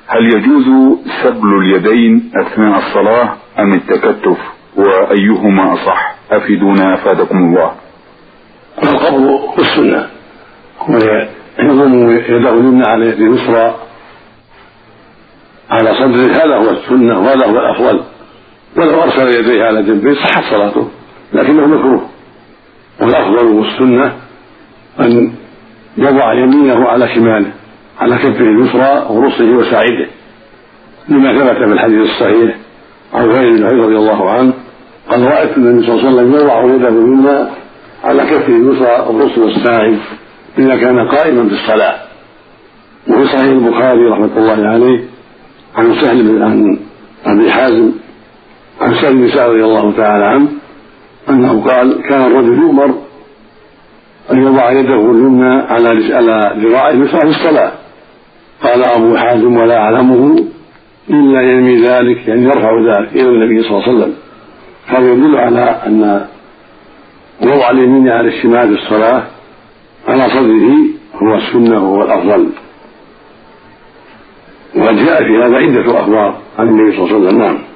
هل يجوز سبل اليدين أثناء الصلاة أم التكتف، وأيهما أصح؟ أفيدونا أفادكم الله. القبض والسنة، ويضم يده اليمنى على يده اليسرى على صدره، هذا هو السنة وهذا هو الأفضل. ولو أرسل يديه على جنبه صحت صلاته، لكنه مكروه. والأفضل والسنة أن يضع يمينه على شماله على كفه اليسرى ورصه وساعده، لما ثبت في الحديث الصحيح عن غير بن عمر رضي الله عنه قال: رأيت النبي صلى الله عليه وسلم يضع يده اليمنى على كفه اليسرى والرص والساعد إذا كان قائما في الصلاة. وفي صحيح البخاري رحمة الله عليه عن سهل بن أبي حازم عن سهل بن سعد رضي الله تعالى عنه أنه قال: كان الرجل يؤمر أن يضع يده اليمنى على ذراعه اليسرى في الصلاة. قال أبو حازم: ولا أعلمه إلا ينمي ذلك، يعني يرفع ذلك إلى النبي صلى الله عليه وسلم. هذا يدل على أن وضع اليمين على الشمال في الصلاة على صدره هو السنة وهو الأفضل. وقد جاء في هذا عدة أخبار عن النبي صلى الله عليه وسلم. نعم.